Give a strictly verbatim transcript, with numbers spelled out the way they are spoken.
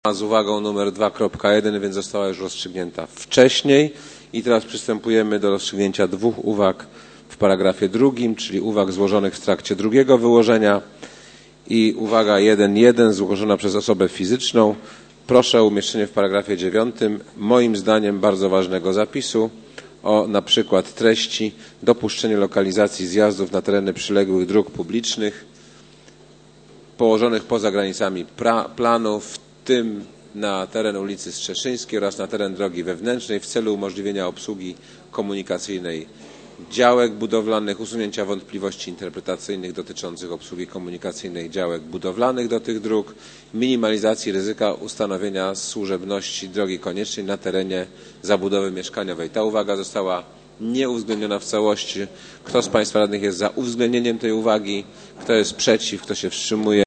z uwagą numer dwa kropka jeden, więc została już rozstrzygnięta wcześniej. I teraz przystępujemy do rozstrzygnięcia dwóch uwag w paragrafie drugim, czyli uwag złożonych w trakcie drugiego wyłożenia. I uwaga jeden jeden złożona przez osobę fizyczną. Proszę o umieszczenie w paragrafie dziewiątym, moim zdaniem bardzo ważnego zapisu o na przykład treści dopuszczenie lokalizacji zjazdów na tereny przyległych dróg publicznych położonych poza granicami planu, w tym na teren ulicy Strzeszyńskiej oraz na teren drogi wewnętrznej w celu umożliwienia obsługi komunikacyjnej działek budowlanych, usunięcia wątpliwości interpretacyjnych dotyczących obsługi komunikacyjnej działek budowlanych do tych dróg, minimalizacji ryzyka ustanowienia służebności drogi koniecznej na terenie zabudowy mieszkaniowej. Ta uwaga została nieuwzględniona w całości. Kto z Państwa radnych jest za uwzględnieniem tej uwagi? Kto jest przeciw? Kto się wstrzymuje?